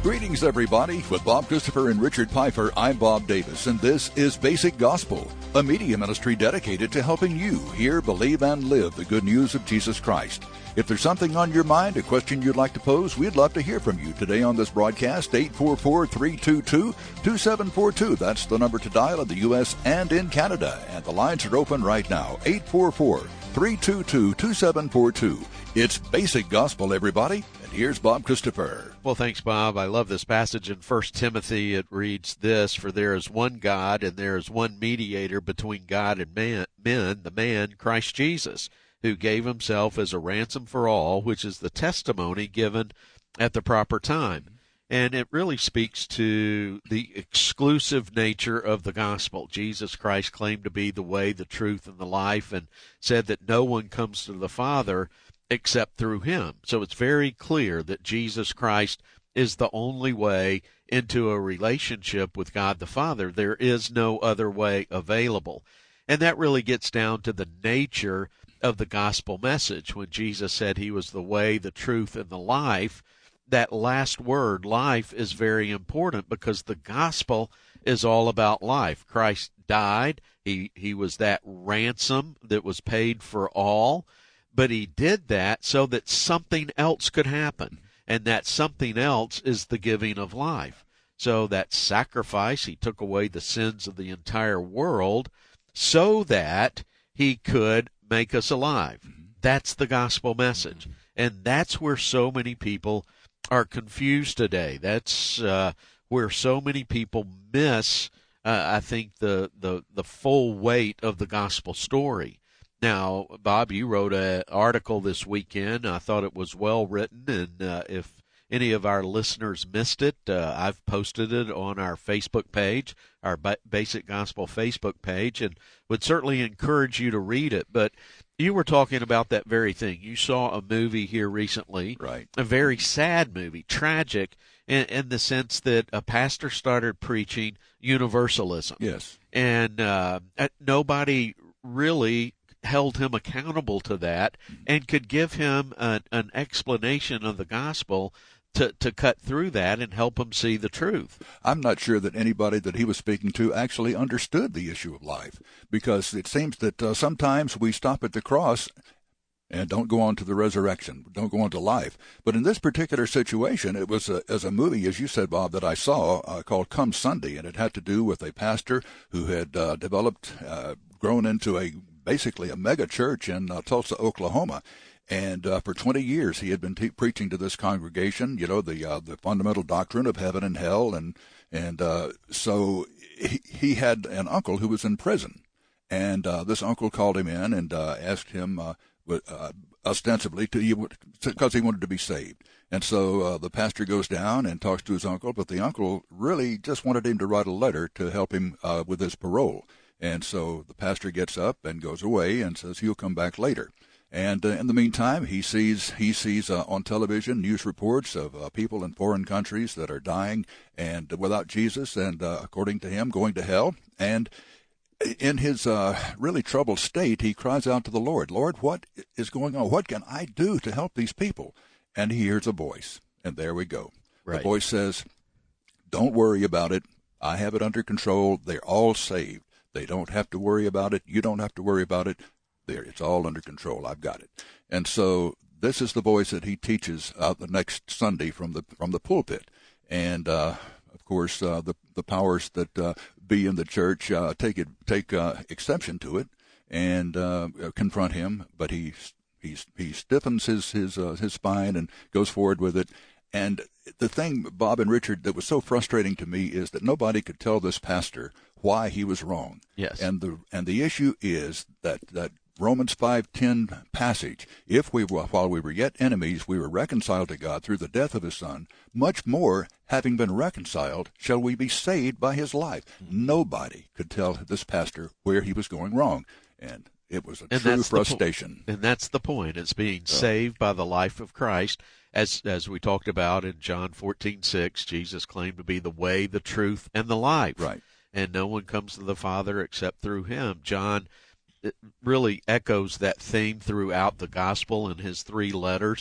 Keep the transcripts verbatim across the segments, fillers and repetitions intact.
Greetings, everybody. With Bob Christopher and Richard Pfeiffer, I'm Bob Davis, and this is Basic Gospel, a media ministry dedicated to helping you hear, believe, and live the good news of Jesus Christ. If there's something on your mind, a question you'd like to pose, we'd love to hear from you today on this broadcast. eight four four, three two two, two seven four two. That's the number to dial in the U S and in Canada. And the lines are open right now. eight four four, three two two, two seven four two. It's Basic Gospel, everybody. And here's Bob Christopher. Well, thanks, Bob. I love this passage in First Timothy. It reads this: For there is one God, and there is one mediator between God and man, men, the man, Christ Jesus, who gave himself as a ransom for all, which is the testimony given at the proper time. And it really speaks to the exclusive nature of the gospel. Jesus Christ claimed to be the way, the truth, and the life, and said that no one comes to the Father except through him. So it's very clear that Jesus Christ is the only way into a relationship with God the Father. There is no other way available. And that really gets down to the nature of the gospel message. When Jesus said he was the way, the truth, and the life, that last word, life, is very important because the gospel is all about life. Christ died. He, he was that ransom that was paid for all. But he did that so that something else could happen, and that something else is the giving of life. So that sacrifice, he took away the sins of the entire world so that he could make us alive. That's the gospel message, and that's where so many people are confused today. That's uh, where so many people miss, uh, I think, the, the, the full weight of the gospel story. Now, Bob, you wrote an article this weekend. I thought it was well written, and uh, if any of our listeners missed it, uh, I've posted it on our Facebook page, our ba- Basic Gospel Facebook page, and would certainly encourage you to read it. But you were talking about that very thing. You saw a movie here recently, right? A very sad movie, tragic, in, in the sense that a pastor started preaching universalism. Yes. And uh, nobody really held him accountable to that and could give him a, an explanation of the gospel to, to cut through that and help him see the truth. I'm not sure that anybody that he was speaking to actually understood the issue of life, because it seems that uh, sometimes we stop at the cross and don't go on to the resurrection, don't go on to life. But in this particular situation, it was a, as a movie, as you said, Bob, that I saw uh, called Come Sunday, and it had to do with a pastor who had uh, developed, uh, grown into a basically a mega church in uh, Tulsa, Oklahoma. And uh, for twenty years, he had been te- preaching to this congregation, you know, the uh, the fundamental doctrine of heaven and hell. And and uh, so he, he had an uncle who was in prison. And uh, this uncle called him in and uh, asked him, uh, uh, ostensibly, to because he wanted to be saved. And so uh, the pastor goes down and talks to his uncle, but the uncle really just wanted him to write a letter to help him uh, with his parole. And so the pastor gets up and goes away and says he'll come back later. And uh, in the meantime, he sees he sees uh, on television news reports of uh, people in foreign countries that are dying and without Jesus, and uh, according to him, going to hell. And in his uh, really troubled state, he cries out to the Lord, Lord, what is going on? What can I do to help these people? And he hears a voice, and there we go. Right. The voice says, don't worry about it. I have it under control. They're all saved. They don't have to worry about it. You don't have to worry about it. There, it's all under control. I've got it. And so this is the voice that he teaches uh, the next Sunday from the from the pulpit. And uh, of course, uh, the the powers that uh, be in the church uh, take it take uh, exception to it and uh, confront him. But he he he stiffens his his uh, his spine and goes forward with it. And the thing, Bob and Richard, that was so frustrating to me is that nobody could tell this pastor why he was wrong. Yes. And the and the issue is that that Romans five ten passage, if we were, while we were yet enemies, we were reconciled to God through the death of his Son, much more, having been reconciled, shall we be saved by his life. Mm-hmm. Nobody could tell this pastor where he was going wrong. And it was a and true frustration. Po- and that's the point. It's being oh. saved by the life of Christ. As as we talked about in John fourteen six, Jesus claimed to be the way, the truth, and the life. Right. And no one comes to the Father except through him. John it really echoes that theme throughout the gospel in his three letters.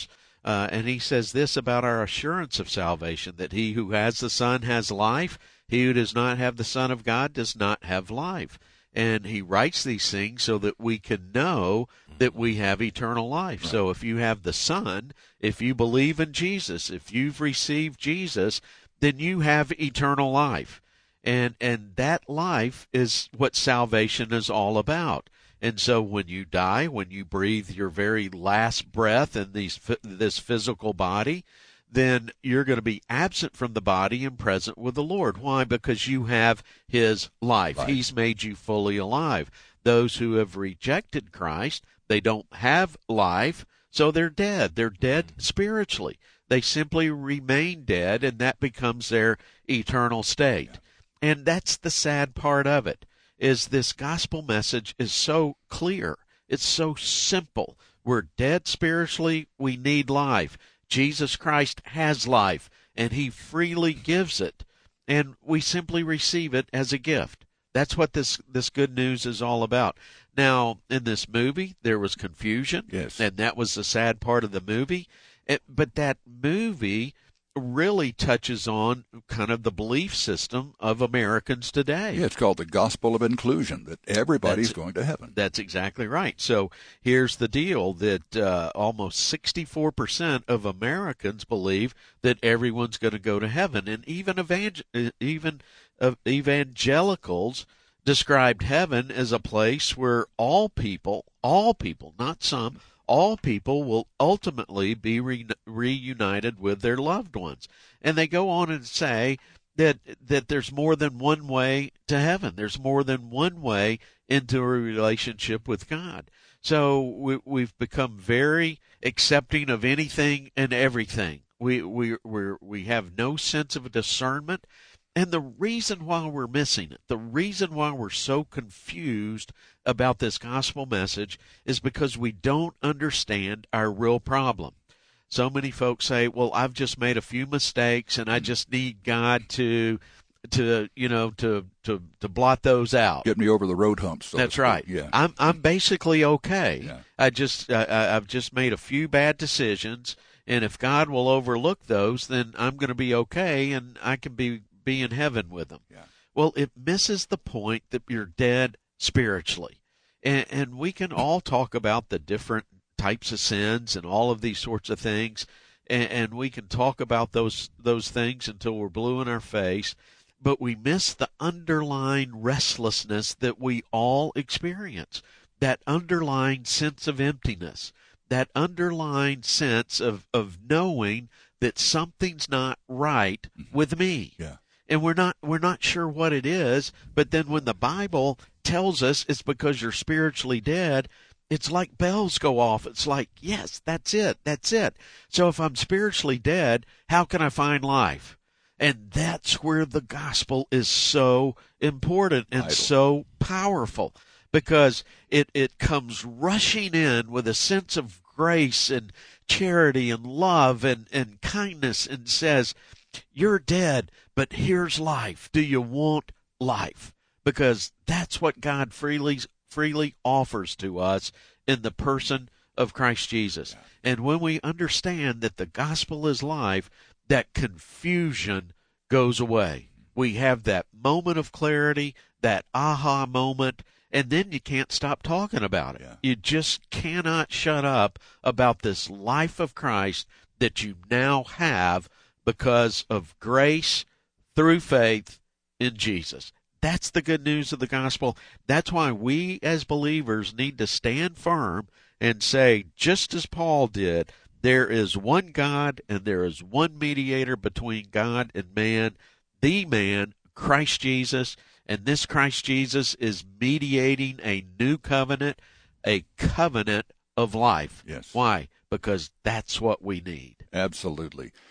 Uh, and he says this about our assurance of salvation, that he who has the Son has life. He who does not have the Son of God does not have life. And he writes these things so that we can know that we have eternal life. Right. So if you have the Son, if you believe in Jesus, if you've received Jesus, then you have eternal life. And and that life is what salvation is all about. And so when you die, when you breathe your very last breath in these, this physical body, then you're going to be absent from the body and present with the Lord. Why? Because you have his life. Right. He's made you fully alive. Those who have rejected Christ, they don't have life, so they're dead. They're dead spiritually. They simply remain dead, and that becomes their eternal state. Yeah. And that's the sad part of it, is this gospel message is so clear. It's so simple. We're dead spiritually. We need life. Jesus Christ has life, and he freely gives it, and we simply receive it as a gift. That's what this, this good news is all about. Now, in this movie, there was confusion, yes, and that was the sad part of the movie. It, but that movie really touches on kind of the belief system of Americans today. Yeah, it's called the gospel of inclusion, that everybody's that's, going to heaven. That's exactly right. So here's the deal, that uh, almost sixty-four percent of Americans believe that everyone's going to go to heaven. And even, evangel- even uh, evangelicals described heaven as a place where all people, all people, not some, all people will ultimately be re- reunited with their loved ones. And they go on and say that that there's more than one way to heaven. There's more than one way into a relationship with God. So we, we've become very accepting of anything and everything. We we we we have no sense of discernment. And the reason why we're missing it, the reason why we're so confused about this gospel message is because we don't understand our real problem. So many folks say, well, I've just made a few mistakes and I just need God to, to you know, to, to, to blot those out. Get me over the road humps. So That's right. Yeah. I'm, I'm basically okay. Yeah. I just, I, I've just made a few bad decisions, and if God will overlook those, then I'm going to be okay and I can be be in heaven with them. Yeah. Well, it misses the point that you're dead spiritually. And, and we can all talk about the different types of sins and all of these sorts of things, and, and we can talk about those those things until we're blue in our face, but we miss the underlying restlessness that we all experience, that underlying sense of emptiness, that underlying sense of, of knowing that something's not right with me. Yeah. And we're not we're not sure what it is, but then when the Bible tells us it's because you're spiritually dead, it's like bells go off. It's like, yes, that's it, that's it. So if I'm spiritually dead, how can I find life? And that's where the gospel is so important and Idle. so powerful, because it, it comes rushing in with a sense of grace and charity and love and, and kindness, and says, you're dead, but here's life. Do you want life? Because that's what God freely freely offers to us in the person of Christ Jesus. And when we understand that the gospel is life, that confusion goes away. We have that moment of clarity, that aha moment, and then you can't stop talking about it. Yeah. You just cannot shut up about this life of Christ that you now have because of grace through faith in Jesus. That's the good news of the gospel. That's why we as believers need to stand firm and say, just as Paul did, there is one God and there is one mediator between God and man, the man, Christ Jesus. And this Christ Jesus is mediating a new covenant, a covenant of life. Yes. Why? Because that's what we need. Absolutely.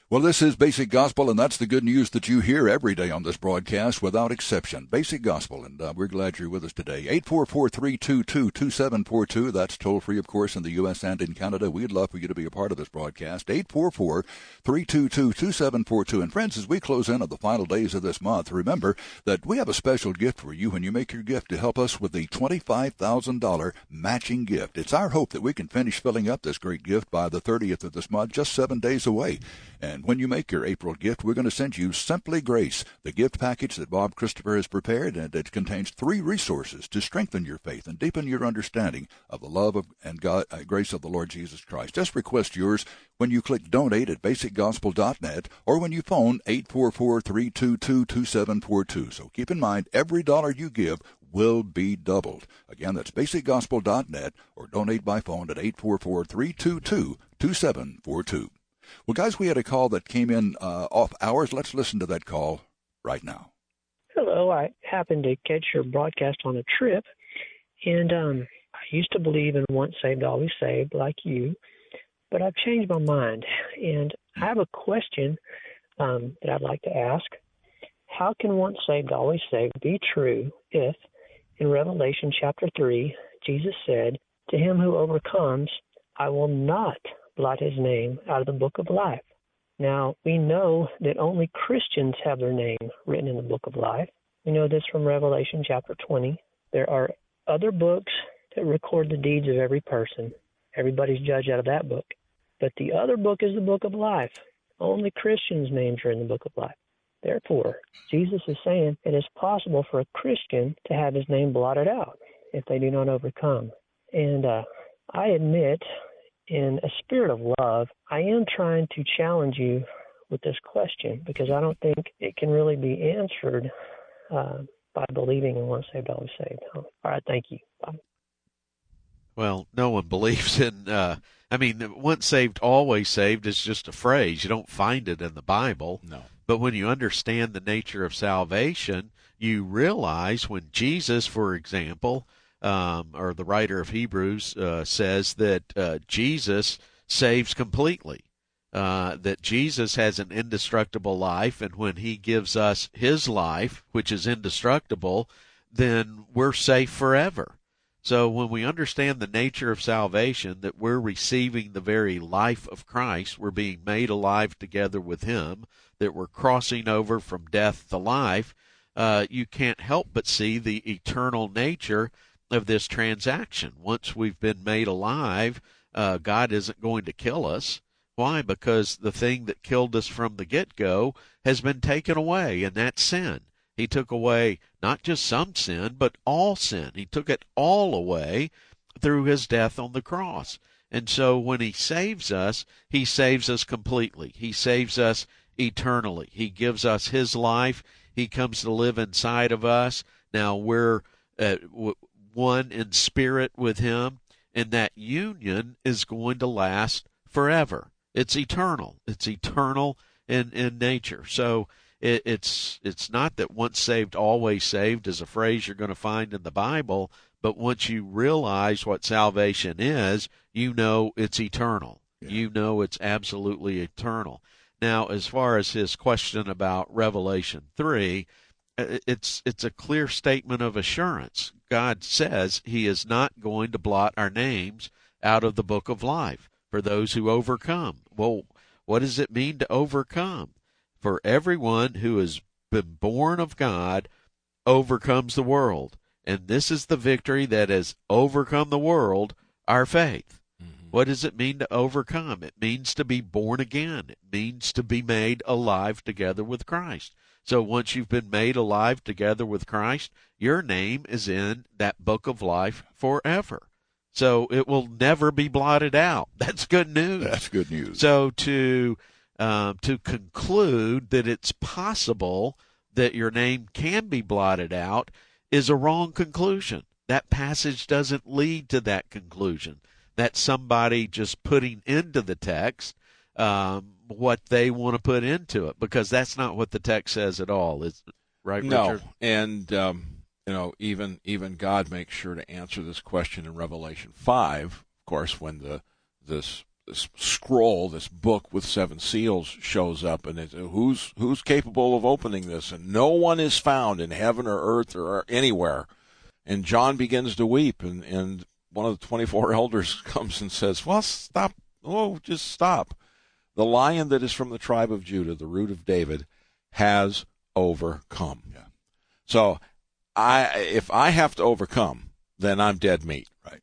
Well, this is Basic Gospel, and that's the good news that you hear every day on this broadcast without exception. Basic Gospel, and uh, we're glad you're with us today. eight four four, three two two, two seven four two. That's toll-free, of course, in the U S and in Canada. We'd love for you to be a part of this broadcast. eight four four, three two two, two seven four two. And friends, as we close in on the final days of this month, remember that we have a special gift for you when you make your gift to help us with the twenty-five thousand dollars matching gift. It's our hope that we can finish filling up this great gift by the thirtieth of this month, just seven days away. And when you make your April gift, we're going to send you Simply Grace, the gift package that Bob Christopher has prepared, and it contains three resources to strengthen your faith and deepen your understanding of the love of and God, uh, grace of the Lord Jesus Christ. Just request yours when you click Donate at basic gospel dot net or when you phone eight four four, three two two, two seven four two. So keep in mind, every dollar you give will be doubled. Again, that's basic gospel dot net or donate by phone at eight four four, three two two, two seven four two. Well, guys, we had a call that came in uh, off hours. Let's listen to that call right now. Hello. I happened to catch your broadcast on a trip, and um, I used to believe in once saved, always saved, like you, but I've changed my mind, and I have a question um, that I'd like to ask. How can once saved, always saved be true if, in Revelation chapter three, Jesus said, "To him who overcomes, I will not blot his name out of the book of life"? Now, we know that only Christians have their name written in the book of life. We know this from Revelation chapter twenty. There are other books that record the deeds of every person. Everybody's judged out of that book. But the other book is the book of life. Only Christians' names are in the book of life. Therefore, Jesus is saying it is possible for a Christian to have his name blotted out if they do not overcome. And uh, I admit, in a spirit of love, I am trying to challenge you with this question because I don't think it can really be answered uh, by believing in once saved, always saved. All right, thank you. Bye. Well, no one believes in, uh, I mean, once saved, always saved is just a phrase. You don't find it in the Bible. No. But when you understand the nature of salvation, you realize when Jesus, for example, Um, or the writer of Hebrews uh, says that uh, Jesus saves completely, uh, that Jesus has an indestructible life, and when he gives us his life, which is indestructible, then we're safe forever. So when we understand the nature of salvation, that we're receiving the very life of Christ, we're being made alive together with him, that we're crossing over from death to life, uh, you can't help but see the eternal nature of this transaction. Once we've been made alive, uh, God isn't going to kill us. Why? Because the thing that killed us from the get-go has been taken away, and that's sin. He took away not just some sin, but all sin. He took it all away through his death on the cross. And so when he saves us, he saves us completely. He saves us eternally. He gives us his life. He comes to live inside of us. Now we're uh, w- one in spirit with him, and that union is going to last forever. It's eternal. It's eternal in, in nature. So it, it's it's not that once saved, always saved is a phrase you're going to find in the Bible, but once you realize what salvation is, you know it's eternal. Yeah. You know it's absolutely eternal. Now, as far as his question about Revelation three, it's it's a clear statement of assurance. God says he is not going to blot our names out of the book of life for those who overcome. Well, what does it mean to overcome? For everyone who has been born of God overcomes the world. And this is the victory that has overcome the world, our faith. Mm-hmm. What does it mean to overcome? It means to be born again. It means to be made alive together with Christ. So once you've been made alive together with Christ, your name is in that book of life forever. So it will never be blotted out. That's good news. That's good news. So to um, to conclude that it's possible that your name can be blotted out is a wrong conclusion. That passage doesn't lead to that conclusion. That's somebody just putting into the text um, what they want to put into it, because that's not what the text says at all. Is right, no. Richard? And um, you know, even even God makes sure to answer this question in Revelation five. Of course, when the this this scroll, this book with seven seals shows up, and it's, who's who's capable of opening this? And no one is found in heaven or earth or anywhere. And John begins to weep, and, and one of the twenty-four elders comes and says, well, stop. Oh, just stop. The Lion that is from the tribe of Judah, the root of David, has overcome. Yeah. So I, if I have to overcome, then I'm dead meat. Right.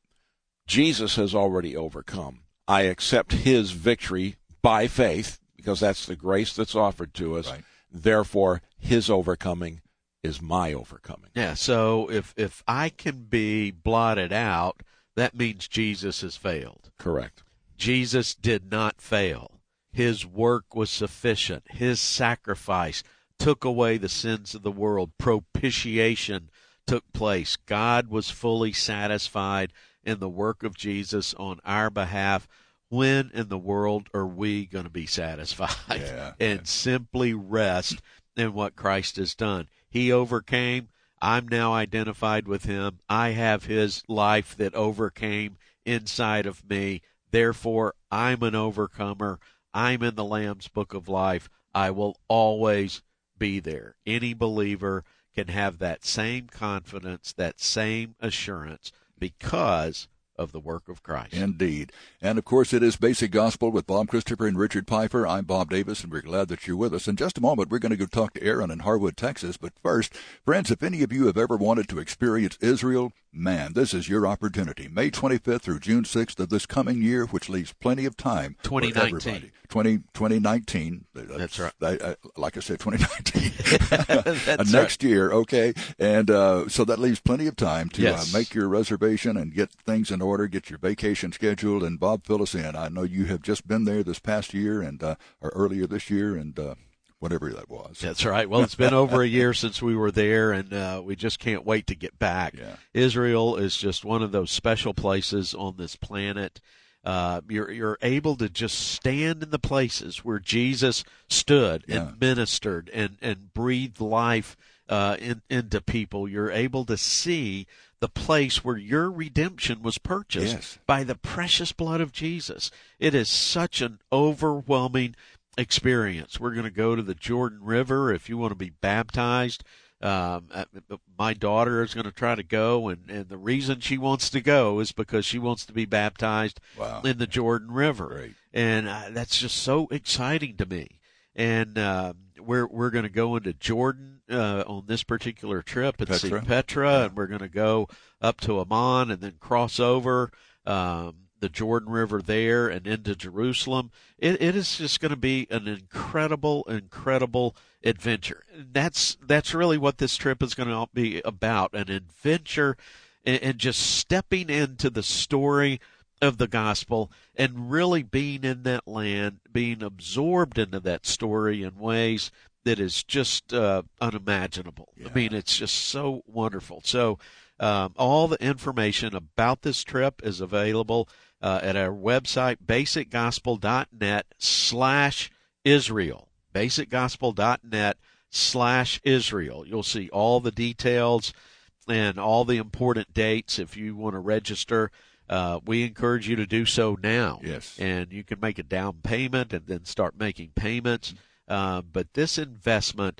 Jesus has already overcome. I accept his victory by faith, because that's the grace that's offered to us. Right. Therefore, his overcoming is my overcoming. Yeah, so if if I can be blotted out, that means Jesus has failed. Correct. Jesus did not fail. His work was sufficient. His sacrifice took away the sins of the world. Propitiation took place. God was fully satisfied in the work of Jesus on our behalf. When in the world are we going to be satisfied yeah, and yeah. simply rest in what Christ has done? He overcame. I'm now identified with him. I have his life that overcame inside of me. Therefore, I'm an overcomer. I'm in the Lamb's Book of Life. I will always be there. Any believer can have that same confidence, that same assurance, because of the work of Christ. Indeed. And, of course, it is Basic Gospel with Bob Christopher and Richard Piper. I'm Bob Davis, and we're glad that you're with us. In just a moment, we're going to go talk to Aaron in Harwood, Texas. But first, friends, if any of you have ever wanted to experience Israel, man, this is your opportunity. May twenty-fifth through June sixth of this coming year, which leaves plenty of time twenty nineteen. for everybody. twenty, twenty nineteen. That's right. I, I, like I said, twenty nineteen. That's Next right. year, okay? And uh, so that leaves plenty of time to Yes. uh, make your reservation and get things in order, get your vacation scheduled. And, Bob, fill us in. I know you have just been there this past year and uh, or earlier this year and uh, whatever that was. That's right. Well, it's been over a year since we were there, and uh, we just can't wait to get back. Yeah. Israel is just one of those special places on this planet. Uh, you're you're able to just stand in the places where Jesus stood Yeah. and ministered and, and breathed life uh, in, into people. You're able to see the place where your redemption was purchased Yes. by the precious blood of Jesus. It is such an overwhelming experience. We're going to go to the Jordan River if you want to be baptized. Um, my daughter is going to try to go, and, and the reason she wants to go is because she wants to be baptized Wow. in the Jordan River. Great. And uh, that's just so exciting to me. And uh, we're we're going to go into Jordan uh, on this particular trip and see Petra. Petra, Yeah. and we're going to go up to Amman and then cross over um, the Jordan River there and into Jerusalem. It, it is just going to be an incredible, incredible adventure. That's that's really what this trip is going to be about, an adventure and, and just stepping into the story of the gospel and really being in that land, being absorbed into that story in ways that is just uh, unimaginable. Yeah. I mean, it's just so wonderful. So um, all the information about this trip is available uh, at our website, basicgospel.net slash Israel. basicgospel.net slash Israel. You'll see all the details and all the important dates if you want to register. Uh, we encourage you to do so now. Yes. And you can make a down payment and then start making payments. Uh, but this investment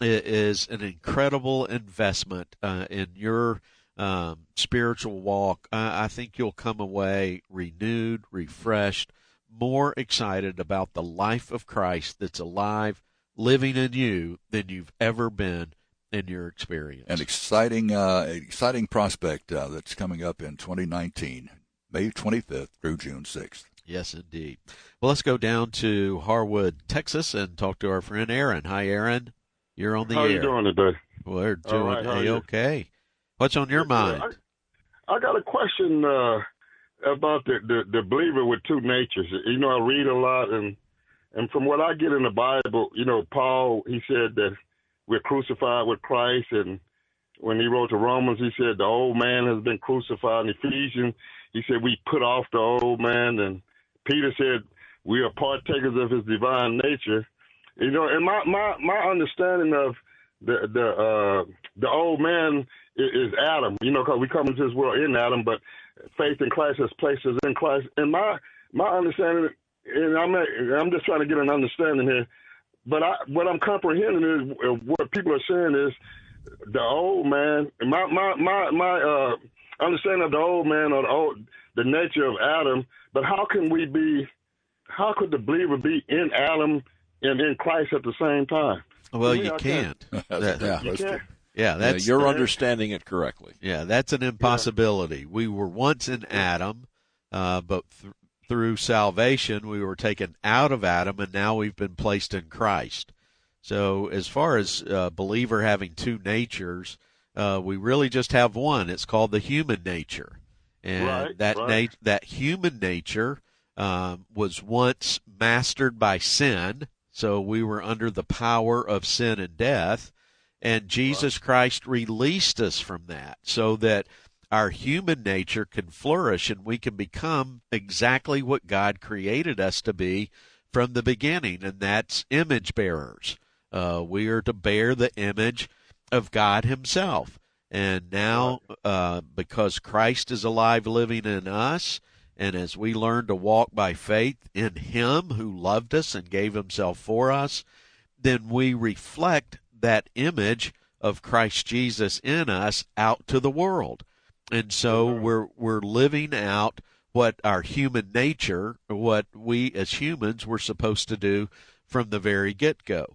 is an incredible investment uh, in your um, spiritual walk. I, I think you'll come away renewed, refreshed, more excited about the life of Christ that's alive, living in you than you've ever been in your experience. An exciting, uh, exciting prospect uh, that's coming up in twenty nineteen, May twenty-fifth through June sixth. Yes, indeed. Well, let's go down to Harwood, Texas, and talk to our friend Aaron. Hi, Aaron. You're on the How air. you doing today? We're All doing right, how are you? A-okay. What's on your mind? I, I got a question uh, about the, the, the believer with two natures. You know, I read a lot, and and from what I get in the Bible, you know, Paul, he said that we're crucified with Christ, and when he wrote to Romans, he said the old man has been crucified. In Ephesians, he said we put off the old man, and Peter said we are partakers of his divine nature. You know, and my, my, my understanding of the the uh, the old man is, is Adam. You know, because we come into this world in Adam, but faith in Christ has placed us in Christ. And my my understanding, and I'm I'm just trying to get an understanding here, but I, what I'm comprehending is uh, what people are saying is the old man. My my my my uh, understanding of the old man or the old the nature of Adam. But how can we be? How could the believer be in Adam and in Christ at the same time? Well, To me, you I can't. That- Yeah. You can't. yeah, that's yeah, you're understanding it correctly. yeah, that's an impossibility. We were once in Adam, uh, but th- through salvation we were taken out of Adam, and now we've been placed in Christ. So, as far as a believer having two natures, uh, we really just have one. It's called the human nature, and Right, that right. nat- that human nature um, was once mastered by sin. So we were under the power of sin and death, and Jesus Christ released us from that so that our human nature can flourish and we can become exactly what God created us to be from the beginning, and that's image bearers. Uh, we are to bear the image of God himself. And now, uh, because Christ is alive living in us, and as we learn to walk by faith in him who loved us and gave himself for us, then we reflect that image of Christ Jesus in us out to the world. And so we're we're living out what our human nature, what we as humans were supposed to do from the very get-go.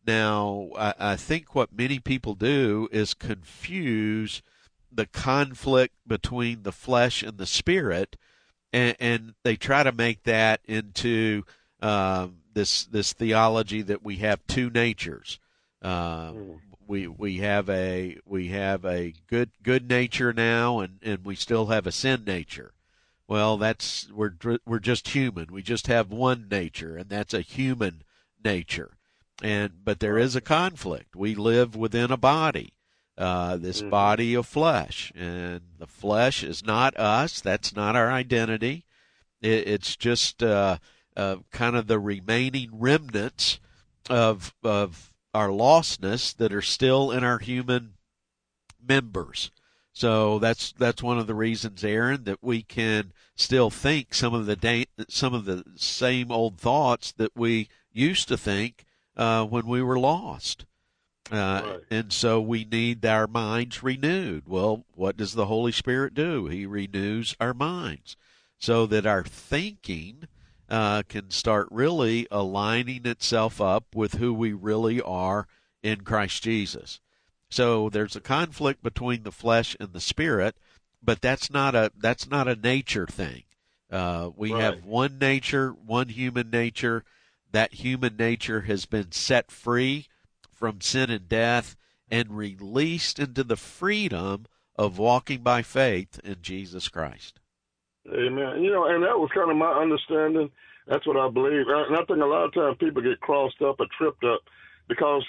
Now, I, I think what many people do is confuse the conflict between the flesh and the spirit, and, and they try to make that into um, this this theology that we have two natures. Uh, we we have a we have a good good nature now, and, and we still have a sin nature. Well, that's we're we're just human. We just have one nature, and that's a human nature. And but there is a conflict. We live within a body. Uh, this mm-hmm. body of flesh, and the flesh is not us. That's not our identity. It, it's just uh, uh, kind of the remaining remnants of of our lostness that are still in our human members. So that's that's one of the reasons, Aaron, that we can still think some of the da- some of the same old thoughts that we used to think uh, when we were lost. Uh, right. And so we need our minds renewed. Well, what does the Holy Spirit do? He renews our minds so that our thinking uh, can start really aligning itself up with who we really are in Christ Jesus. So there's a conflict between the flesh and the spirit, but that's not a that's not a nature thing. Uh, we right. have one nature, one human nature. That human nature has been set free from sin and death and released into the freedom of walking by faith in Jesus Christ. Amen. You know, and that was kind of my understanding. That's what I believe. And I think a lot of times people get crossed up or tripped up because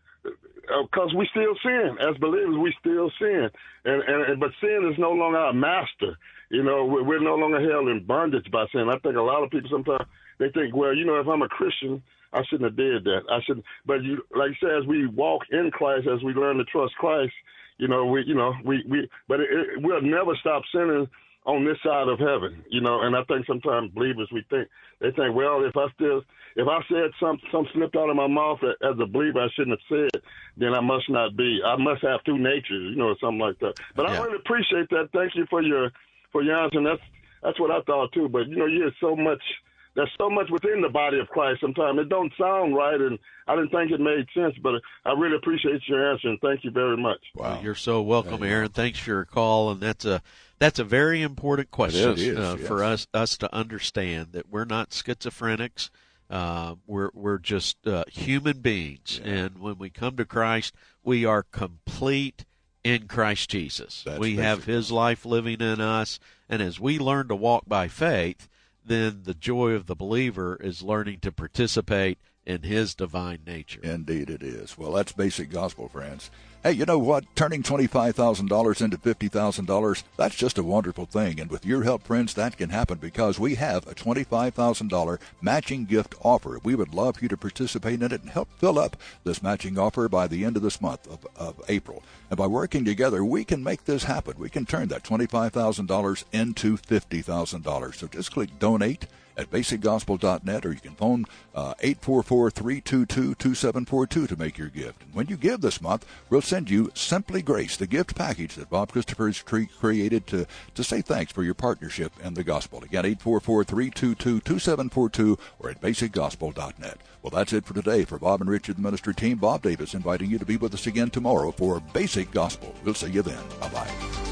because we still sin. As believers, we still sin. And, and But sin is no longer our master. You know, we're no longer held in bondage by sin. I think a lot of people sometimes, they think, well, you know, if I'm a Christian, I shouldn't have did that. I shouldn't. But you, like you said, as we walk in Christ, as we learn to trust Christ, you know, we, you know, we, we, but it, it, we'll never stop sinning on this side of heaven, you know. And I think sometimes believers, we think they think, well, if I still, if I said something, something slipped out of my mouth as a believer I shouldn't have said, then I must not be. I must have two natures, you know, or something like that. But yeah. I really appreciate that. Thank you for your for your answer. And that's that's what I thought too. But you know, you hear so much. There's so much within the body of Christ sometimes. It don't sound right, and I didn't think it made sense, but I really appreciate your answer, and thank you very much. Wow. You're so welcome, Aaron. Thanks for your call, and that's a that's a very important question it is, uh, yes. for us us to understand that we're not schizophrenics. Uh, we're we're just uh, human beings, yeah. and when we come to Christ, we are complete in Christ Jesus. That's we have His life living in us, and as we learn to walk by faith, then the joy of the believer is learning to participate in his divine nature. Indeed it is. Well, that's basic gospel, friends. Hey, you know what? Turning twenty-five thousand dollars into fifty thousand dollars, that's just a wonderful thing. And with your help, friends, that can happen because we have a twenty-five thousand dollars matching gift offer. We would love for you to participate in it and help fill up this matching offer by the end of this month of, of April. And by working together, we can make this happen. We can turn that twenty-five thousand dollars into fifty thousand dollars. So just click Donate at basic gospel dot net, or you can phone uh, eight four four, three two two, two seven four two to make your gift. And when you give this month, we'll send you Simply Grace, the gift package that Bob Christopher has cre- created to, to say thanks for your partnership in the gospel. Again, eight four four, three two two, two seven four two or at basic gospel dot net. Well, that's it for today. For Bob and Richard, the ministry team, Bob Davis inviting you to be with us again tomorrow for Basic Gospel. We'll see you then. Bye-bye.